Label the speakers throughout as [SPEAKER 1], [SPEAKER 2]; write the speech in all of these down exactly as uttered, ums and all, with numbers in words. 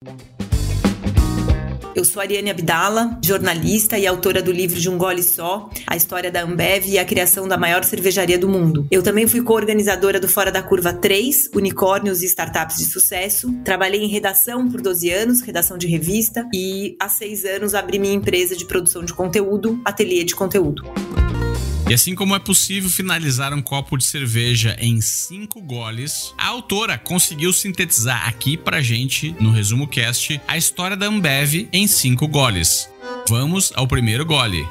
[SPEAKER 1] Eu sou Ariane Abdala, jornalista e autora do livro De um Gole Só, a história da Ambev e a criação da maior cervejaria do mundo. Eu também fui co-organizadora do Fora da Curva três, Unicórnios e Startups de Sucesso. Trabalhei em redação por doze anos, redação de revista, e há seis anos abri minha empresa de produção de conteúdo, Ateliê de Conteúdo.
[SPEAKER 2] E assim como é possível finalizar um copo de cerveja em cinco goles, a autora conseguiu sintetizar aqui pra gente, no Resumo Cast, a história da Ambev em cinco goles. Vamos ao primeiro gole.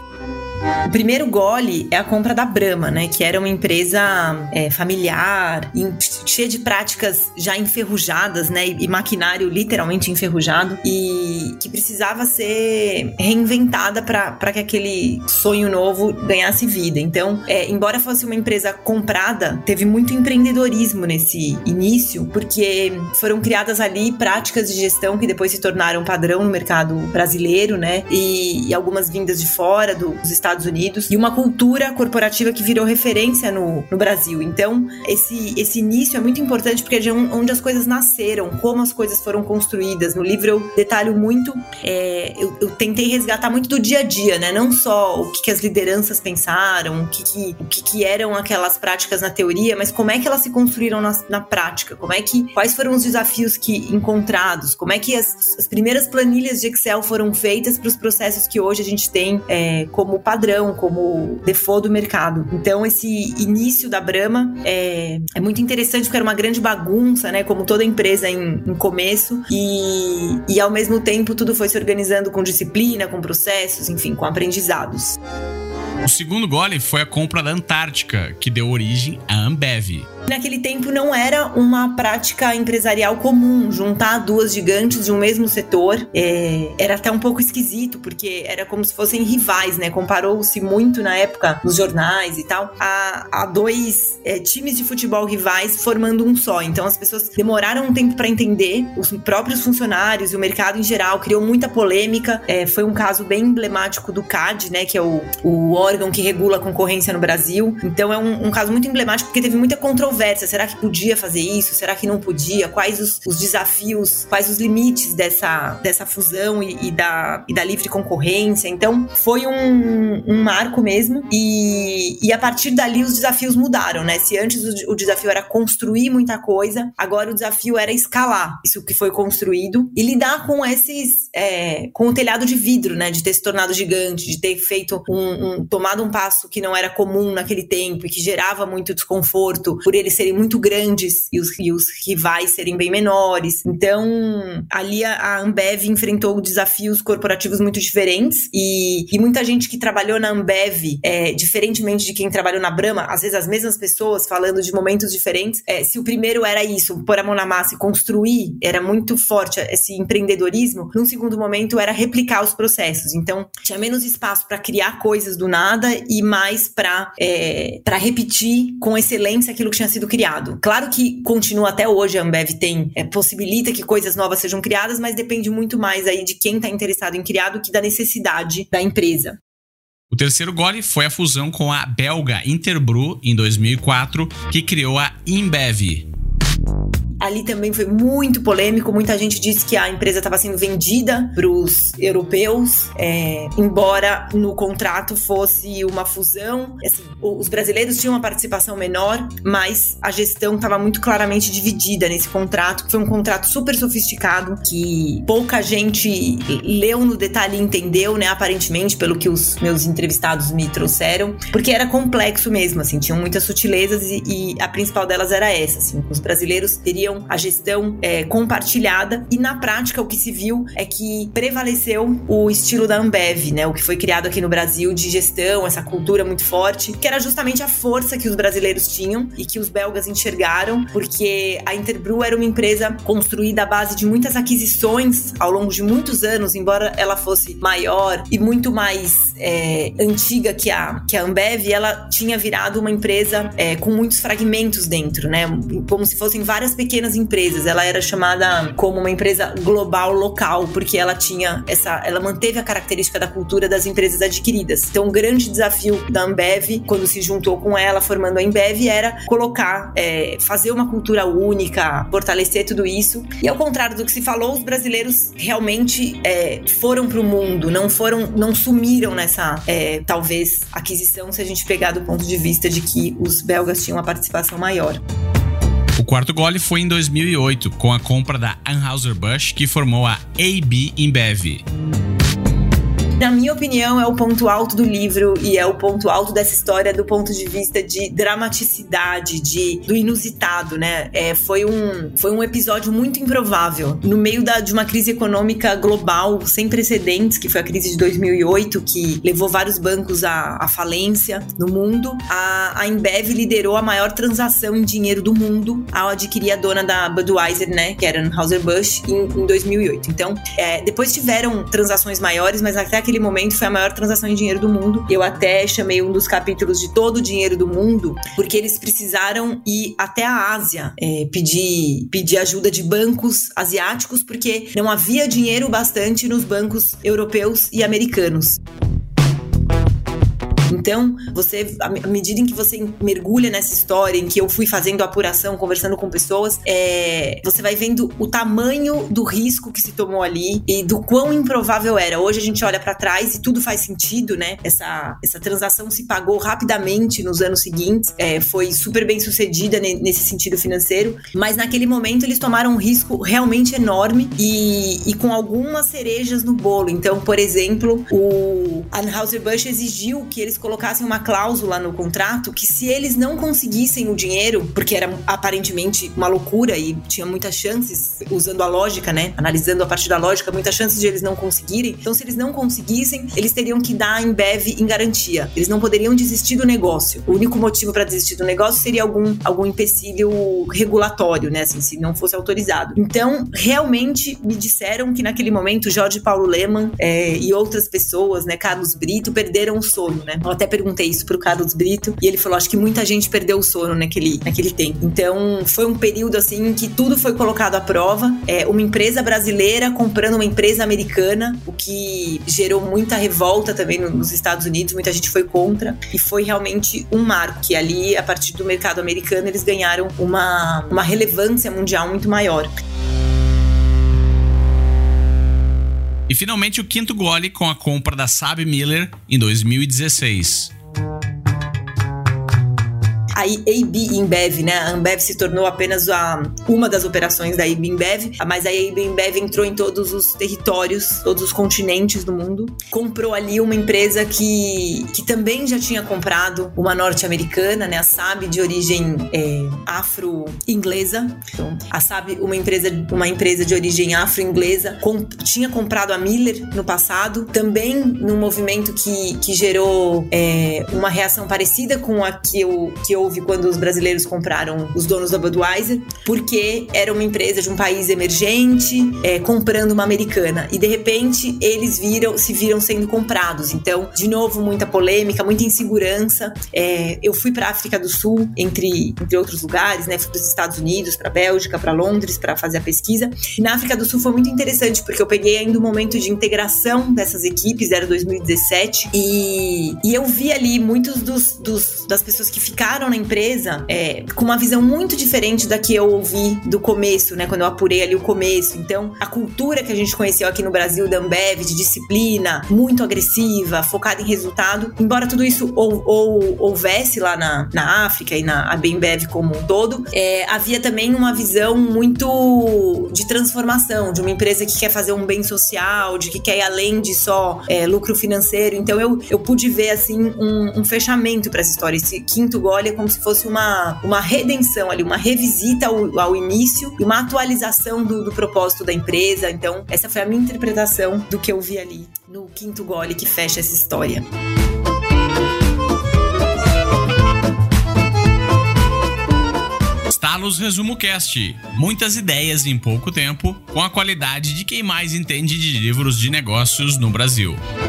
[SPEAKER 1] O primeiro gole é a compra da Brahma, né? Que era uma empresa é, familiar, cheia de práticas já enferrujadas, né? E, e maquinário literalmente enferrujado, e que precisava ser reinventada para que aquele sonho novo ganhasse vida. Então, é, embora fosse uma empresa comprada, teve muito empreendedorismo nesse início, porque foram criadas ali práticas de gestão que depois se tornaram padrão no mercado brasileiro, né? E, e algumas vindas de fora, do, dos Estados Unidos, e uma cultura corporativa que virou referência no, no Brasil. Então, esse, esse início é muito importante porque é de onde as coisas nasceram, como as coisas foram construídas. No livro eu detalho muito, é, eu, eu tentei resgatar muito do dia a dia, né? Não só o que, que as lideranças pensaram, o, que, que, o que, que eram aquelas práticas na teoria, mas como é que elas se construíram na, na prática, como é que, quais foram os desafios que encontrados, como é que as, as primeiras planilhas de Excel foram feitas para os processos que hoje a gente tem é, como padrão, como default do mercado. Então, esse início da Brahma é, é muito interessante porque era uma grande bagunça, né? Como toda empresa em, em começo, e, e ao mesmo tempo tudo foi se organizando com disciplina, com processos, enfim, com aprendizados.
[SPEAKER 2] O segundo gole foi a compra da Antártica, que deu origem à Ambev.
[SPEAKER 1] Naquele tempo não era uma prática empresarial comum juntar duas gigantes de um mesmo setor. É, era até um pouco esquisito, porque era como se fossem rivais, né? Comparou-se muito na época nos jornais e tal a, a dois é, times de futebol rivais formando um só. Então as pessoas demoraram um tempo para entender, os próprios funcionários e o mercado em geral, criou muita polêmica. É, foi um caso bem emblemático do C A D, né? Que é o, o órgão que regula a concorrência no Brasil. Então é um, um caso muito emblemático porque teve muita controvérsia. Será que podia fazer isso? Será que não podia? Quais os, os desafios, quais os limites dessa, dessa fusão e, e, da, e da livre concorrência? Então, foi um, um marco mesmo, e, e a partir dali os desafios mudaram, né? Se antes o, o desafio era construir muita coisa, agora o desafio era escalar isso que foi construído e lidar com esses, é, com o telhado de vidro, né? De ter se tornado gigante, de ter feito um, um, tomado um passo que não era comum naquele tempo e que gerava muito desconforto por ele eles serem muito grandes e os, e os rivais serem bem menores. Então, ali a, a Ambev enfrentou desafios corporativos muito diferentes, e, e muita gente que trabalhou na Ambev, é, diferentemente de quem trabalhou na Brahma, às vezes as mesmas pessoas falando de momentos diferentes, é, se o primeiro era isso, pôr a mão na massa e construir, era muito forte esse empreendedorismo, num segundo momento era replicar os processos. Então, tinha menos espaço para criar coisas do nada e mais para é, para repetir com excelência aquilo que tinha sido criado. Claro que continua até hoje, a Ambev tem, é, possibilita que coisas novas sejam criadas, mas depende muito mais aí de quem está interessado em criar do que da necessidade da empresa.
[SPEAKER 2] O terceiro gole foi a fusão com a belga Interbrew em dois mil e quatro, que criou a InBev.
[SPEAKER 1] Ali também foi muito polêmico, muita gente disse que a empresa estava sendo vendida para os europeus, é, embora no contrato fosse uma fusão. Assim, os brasileiros tinham uma participação menor, mas a gestão estava muito claramente dividida nesse contrato, que foi um contrato super sofisticado, que pouca gente leu no detalhe e entendeu, né, aparentemente, pelo que os meus entrevistados me trouxeram, porque era complexo mesmo, assim, tinham muitas sutilezas e, e a principal delas era essa, assim, os brasileiros teriam a gestão é, compartilhada, e na prática o que se viu é que prevaleceu o estilo da Ambev, né, o que foi criado aqui no Brasil de gestão, essa cultura muito forte, que era justamente a força que os brasileiros tinham e que os belgas enxergaram, porque a Interbrew era uma empresa construída à base de muitas aquisições ao longo de muitos anos, embora ela fosse maior e muito mais é, antiga que a, que a Ambev, ela tinha virado uma empresa é, com muitos fragmentos dentro, né, como se fossem várias pequenas pequenas empresas. Ela era chamada como uma empresa global local, porque ela tinha essa, ela manteve a característica da cultura das empresas adquiridas. Então, o grande desafio da Ambev, quando se juntou com ela, formando a Ambev, era colocar, é, fazer uma cultura única, fortalecer tudo isso. E ao contrário do que se falou, os brasileiros realmente é, foram para o mundo, não foram, não sumiram nessa, é, talvez, aquisição, se a gente pegar do ponto de vista de que os belgas tinham uma participação maior.
[SPEAKER 2] O quarto gole foi em dois mil e oito, com a compra da Anheuser-Busch, que formou a A B InBev.
[SPEAKER 1] Na minha opinião, é o ponto alto do livro e é o ponto alto dessa história do ponto de vista de dramaticidade, de, do inusitado, né? É, foi, um, foi um episódio muito improvável. No meio da, de uma crise econômica global sem precedentes, que foi a crise de dois mil e oito, que levou vários bancos à, à falência no mundo, a, a Ambev liderou a maior transação em dinheiro do mundo ao adquirir a dona da Budweiser, né? Que era Anheuser-Busch, em, em dois mil e oito. Então, é, depois tiveram transações maiores, mas até aquele momento foi a maior transação em dinheiro do mundo. Eu até chamei um dos capítulos de todo o dinheiro do mundo, porque eles precisaram ir até a Ásia, é, pedir, pedir ajuda de bancos asiáticos, porque não havia dinheiro bastante nos bancos europeus e americanos. Então, você, à medida em que você mergulha nessa história, em que eu fui fazendo a apuração, conversando com pessoas, é, você vai vendo o tamanho do risco que se tomou ali e do quão improvável era. Hoje a gente olha pra trás e tudo faz sentido, né? Essa, essa transação se pagou rapidamente nos anos seguintes, é, foi super bem sucedida nesse sentido financeiro, mas naquele momento eles tomaram um risco realmente enorme e, e com algumas cerejas no bolo. Então, por exemplo, o Anheuser-Busch exigiu que eles colocassem uma cláusula no contrato que se eles não conseguissem o dinheiro, porque era aparentemente uma loucura e tinha muitas chances, usando a lógica, né, analisando a partir da lógica, muitas chances de eles não conseguirem. Então, se eles não conseguissem, eles teriam que dar a Ambev em garantia. Eles não poderiam desistir do negócio. O único motivo para desistir do negócio seria algum, algum empecilho regulatório, né, assim, se não fosse autorizado. Então, realmente me disseram que naquele momento Jorge Paulo Lemann é, e outras pessoas, né, Carlos Brito, perderam o sono, né. Eu até perguntei isso pro Carlos Brito e ele falou, acho que muita gente perdeu o sono naquele, naquele tempo. Então, foi um período assim que tudo foi colocado à prova. É, uma empresa brasileira comprando uma empresa americana, o que gerou muita revolta também nos Estados Unidos, muita gente foi contra e foi realmente um marco, que ali, a partir do mercado americano, eles ganharam uma, uma relevância mundial muito maior.
[SPEAKER 2] E finalmente o quinto gole com a compra da SABMiller em dois mil e dezesseis.
[SPEAKER 1] A A B InBev, né? A Ambev se tornou apenas a, uma das operações da A B InBev, mas a A B InBev entrou em todos os territórios, todos os continentes do mundo. Comprou ali uma empresa que, que também já tinha comprado uma norte-americana, né? A S A B, de origem é, afro-inglesa. Então, a S A B, uma empresa, uma empresa de origem afro-inglesa, com, tinha comprado a Miller no passado, também num movimento que, que gerou é, uma reação parecida com a que eu, que eu houve quando os brasileiros compraram os donos da Budweiser, porque era uma empresa de um país emergente é, comprando uma americana e de repente eles viram, se viram sendo comprados. Então, de novo, muita polêmica, muita insegurança. É, eu fui para a África do Sul, entre, entre outros lugares, né? Fui para os Estados Unidos, para a Bélgica, para Londres, para fazer a pesquisa. E na África do Sul foi muito interessante, porque eu peguei ainda um momento de integração dessas equipes, era dois mil e dezessete, e, e eu vi ali muitos dos, dos, das pessoas que ficaram na empresa é, com uma visão muito diferente da que eu ouvi do começo, né? Quando eu apurei ali o começo. Então, a cultura que a gente conheceu aqui no Brasil da Ambev, de disciplina, muito agressiva, focada em resultado, embora tudo isso ou, ou, houvesse lá na, na África e na A B InBev como um todo, é, havia também uma visão muito de transformação, de uma empresa que quer fazer um bem social, de que quer ir além de só é, lucro financeiro. Então, eu, eu pude ver, assim, um, um fechamento para essa história. Esse quinto gole é como se fosse uma, uma redenção ali, uma revisita ao, ao início e uma atualização do, do propósito da empresa. Então, essa foi a minha interpretação do que eu vi ali no quinto gole que fecha essa história.
[SPEAKER 2] Talos Resumo Cast. Muitas ideias em pouco tempo, com a qualidade de quem mais entende de livros de negócios no Brasil.